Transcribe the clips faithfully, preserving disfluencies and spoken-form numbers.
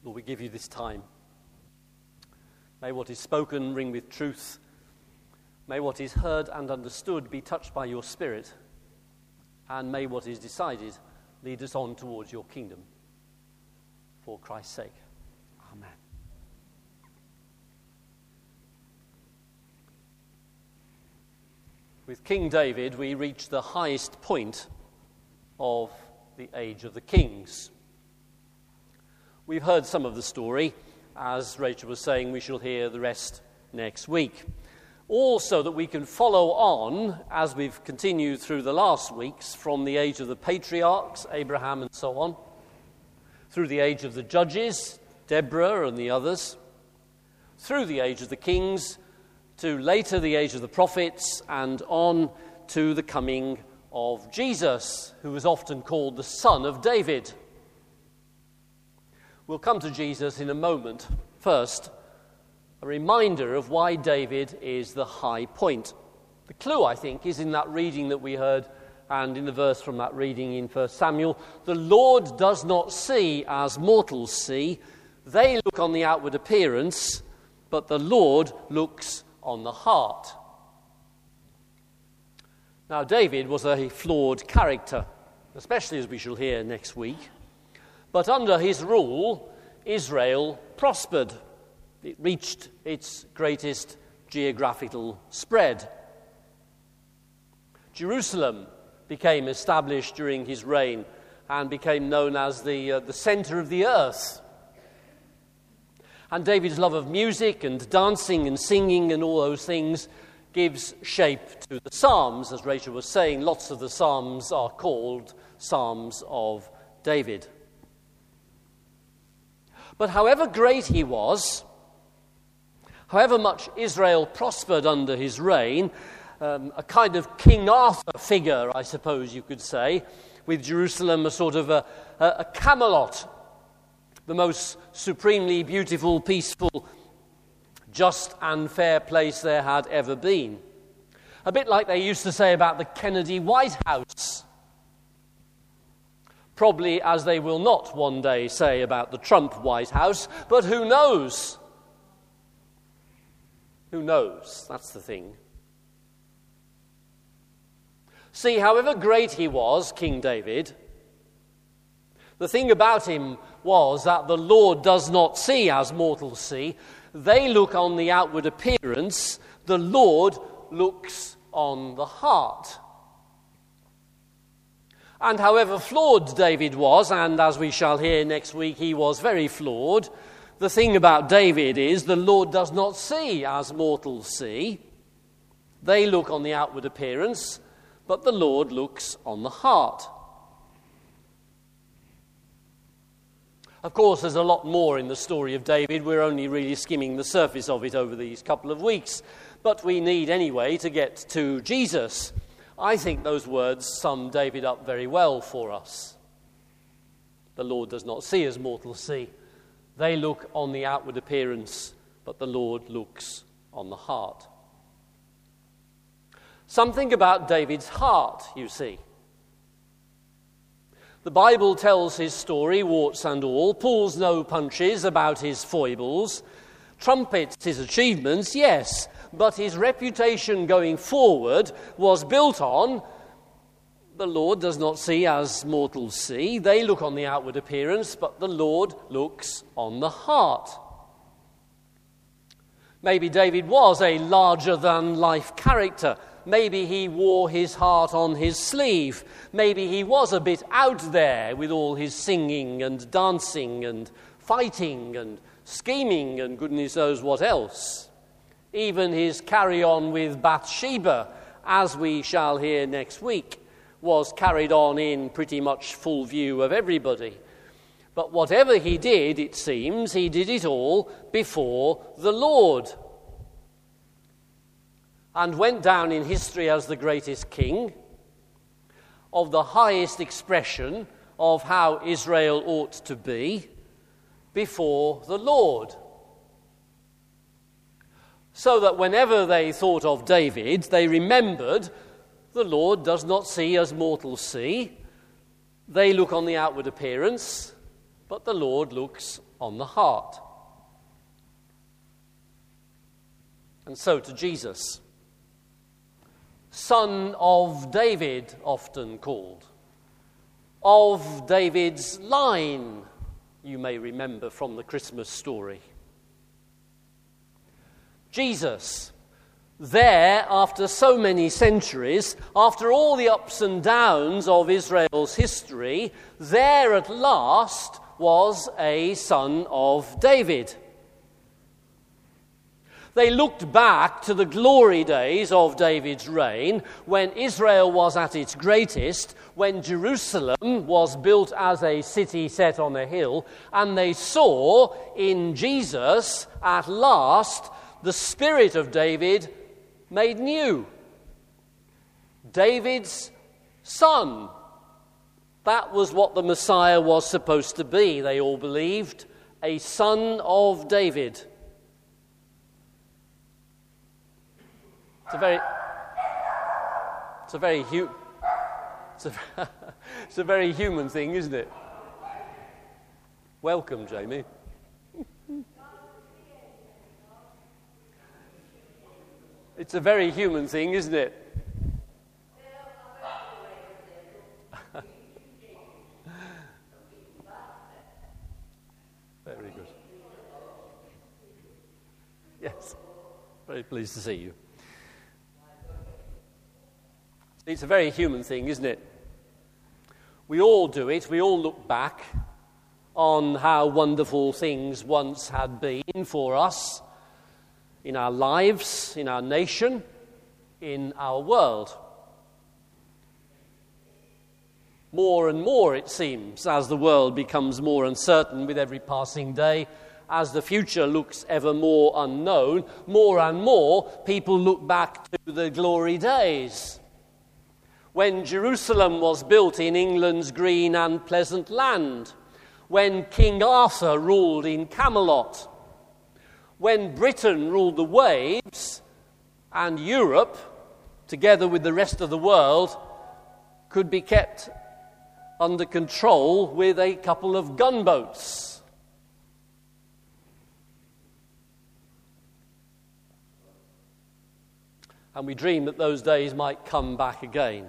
Lord, we give you this time. May what is spoken ring with truth. May what is heard and understood be touched by your Spirit. And may what is decided lead us on towards your kingdom. For Christ's sake. Amen. With King David, we reach the highest point of the age of the kings. We've heard some of the story. As Rachel was saying, we shall hear the rest next week. Also that we can follow on, as we've continued through the last weeks, from the age of the patriarchs, Abraham and so on, through the age of the judges, Deborah and the others, through the age of the kings, to later the age of the prophets, and on to the coming of Jesus, who is often called the Son of David. We'll come to Jesus in a moment. First, a reminder of why David is the high point. The clue, I think, is in that reading that we heard and in the verse from that reading in First Samuel. The Lord does not see as mortals see. They look on the outward appearance, but the Lord looks on the heart. Now, David was a flawed character, especially as we shall hear next week. But under his rule, Israel prospered. It reached its greatest geographical spread. Jerusalem became established during his reign and became known as the, uh, the center of the earth. And David's love of music and dancing and singing and all those things gives shape to the Psalms. As Rachel was saying, lots of the Psalms are called Psalms of David. But however great he was, however much Israel prospered under his reign, um, a kind of King Arthur figure, I suppose you could say, with Jerusalem a sort of a, a, a Camelot, the most supremely beautiful, peaceful, just and fair place there had ever been. A bit like they used to say about the Kennedy White House. Probably as they will not one day say about the Trump White House, but who knows? Who knows? That's the thing. See, however great he was, King David, the thing about him was that the Lord does not see as mortals see. They look on the outward appearance, the Lord looks on the heart. And however flawed David was, and as we shall hear next week, he was very flawed, the thing about David is the Lord does not see as mortals see. They look on the outward appearance, but the Lord looks on the heart. Of course, there's a lot more in the story of David. We're only really skimming the surface of it over these couple of weeks. But we need, anyway, to get to Jesus. I think those words sum David up very well for us. The Lord does not see as mortals see. They look on the outward appearance, but the Lord looks on the heart. Something about David's heart, you see. The Bible tells his story, warts and all, pulls no punches about his foibles, trumpets his achievements, yes, but his reputation going forward was built on the Lord does not see as mortals see. They look on the outward appearance, but the Lord looks on the heart. Maybe David was a larger-than-life character. Maybe he wore his heart on his sleeve. Maybe he was a bit out there with all his singing and dancing and fighting and scheming and goodness knows what else. Even his carry-on with Bathsheba, as we shall hear next week, was carried on in pretty much full view of everybody. But whatever he did, it seems, he did it all before the Lord. And went down in history as the greatest king, of the highest expression of how Israel ought to be before the Lord. So that whenever they thought of David, they remembered the Lord does not see as mortals see. They look on the outward appearance, but the Lord looks on the heart. And so to Jesus, Son of David, often called, of David's line, you may remember from the Christmas story. Jesus, there, after so many centuries, after all the ups and downs of Israel's history, there at last was a son of David. They looked back to the glory days of David's reign, when Israel was at its greatest, when Jerusalem was built as a city set on a hill, and they saw in Jesus, at last, the spirit of David made new. David's son. That was what the Messiah was supposed to be, they all believed, a son of David. It's a very, it's a very, hu- it's a, it's a very human thing, isn't it? Welcome, Jamie. It's a very human thing, isn't it? Very good. Yes, very pleased to see you. It's a very human thing, isn't it? We all do it. We all look back on how wonderful things once had been for us in our lives, in our nation, in our world. More and more, it seems, as the world becomes more uncertain with every passing day, as the future looks ever more unknown, more and more people look back to the glory days, when Jerusalem was built in England's green and pleasant land, when King Arthur ruled in Camelot, when Britain ruled the waves, and Europe, together with the rest of the world, could be kept under control with a couple of gunboats. And we dreamed that those days might come back again.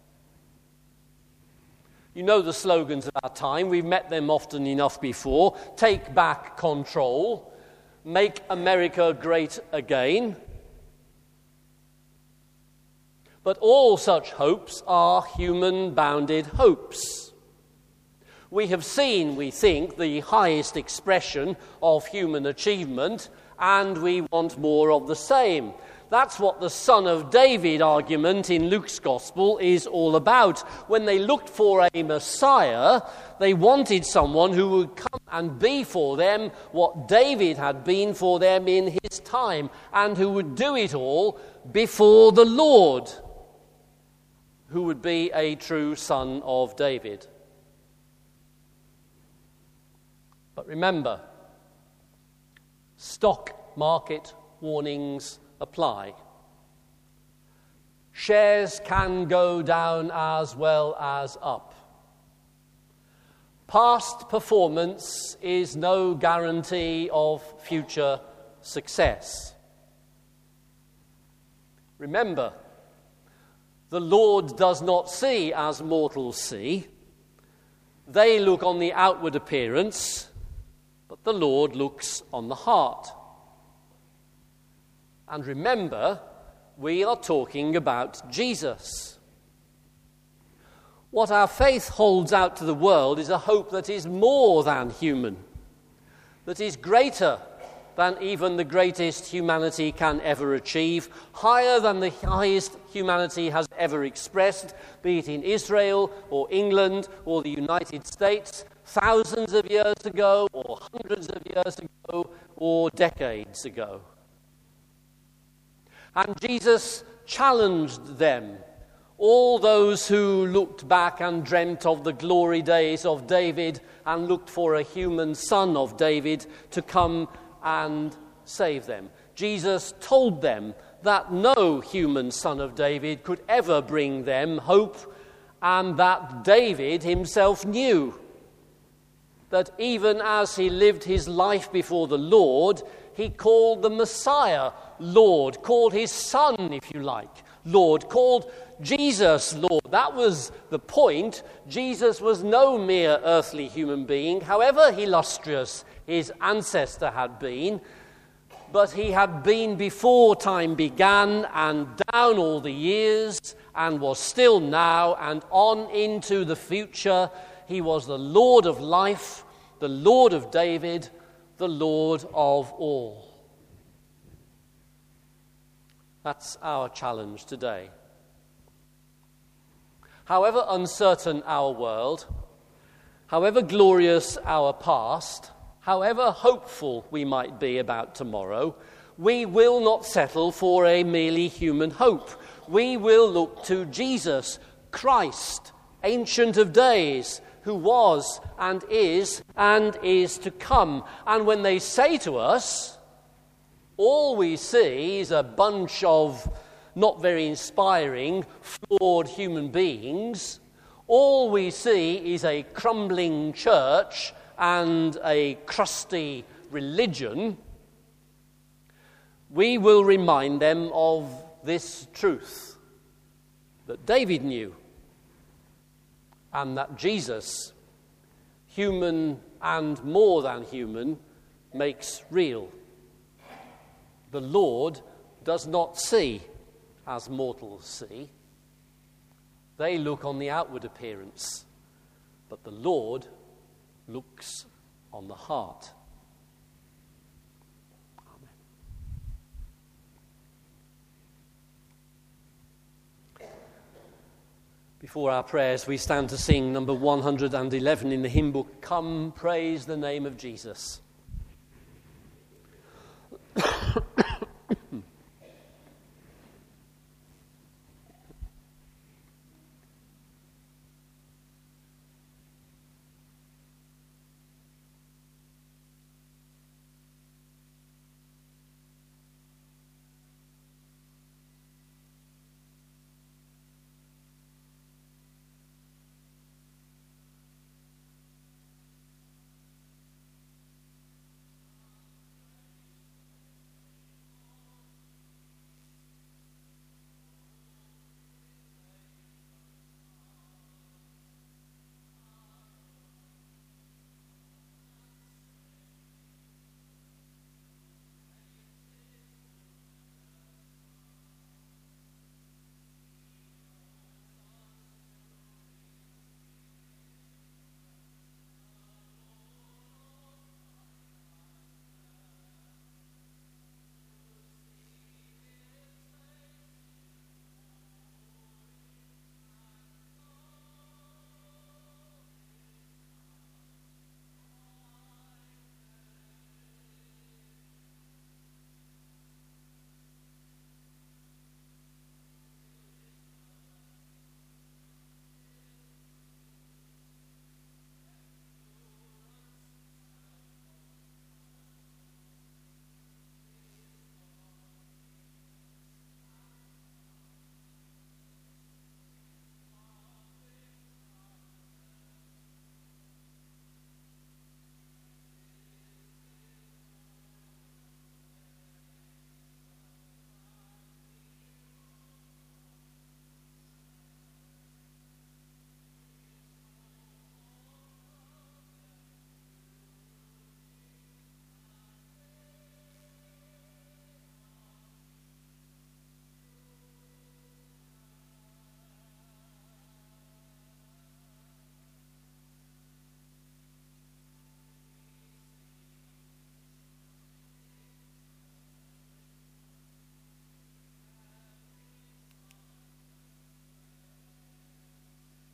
You know the slogans of our time. We've met them often enough before. Take back control. Make America great again. But all such hopes are human-bounded hopes. We have seen, we think, the highest expression of human achievement, and we want more of the same. That's what the Son of David argument in Luke's Gospel is all about. When they looked for a Messiah, they wanted someone who would come and be for them what David had been for them in his time, and who would do it all before the Lord, who would be a true son of David. But remember, stock market warnings apply. Shares can go down as well as up. Past performance is no guarantee of future success. Remember, the Lord does not see as mortals see. They look on the outward appearance, but the Lord looks on the heart. And remember, we are talking about Jesus. What our faith holds out to the world is a hope that is more than human, that is greater than even the greatest humanity can ever achieve, higher than the highest humanity has ever expressed, be it in Israel or England or the United States, thousands of years ago or hundreds of years ago or decades ago. And Jesus challenged them, all those who looked back and dreamt of the glory days of David and looked for a human son of David to come and save them. Jesus told them that no human son of David could ever bring them hope, and that David himself knew that even as he lived his life before the Lord, he called the Messiah Lord, called his Son, if you like, Lord, called Jesus Lord. That was the point. Jesus was no mere earthly human being, however illustrious his ancestor had been, but he had been before time began and down all the years and was still now and on into the future. He was the Lord of life, the Lord of David, the Lord of all. That's our challenge today. However uncertain our world, however glorious our past, however hopeful we might be about tomorrow, we will not settle for a merely human hope. We will look to Jesus, Christ, Ancient of Days, who was and is and is to come. And when they say to us, all we see is a bunch of not very inspiring, flawed human beings, all we see is a crumbling church and a crusty religion, we will remind them of this truth that David knew, and that Jesus, human and more than human, makes real. The Lord does not see as mortals see. They look on the outward appearance, but the Lord looks on the heart. Amen. Before our prayers, we stand to sing number one hundred eleven in the hymn book, Come, Praise the Name of Jesus.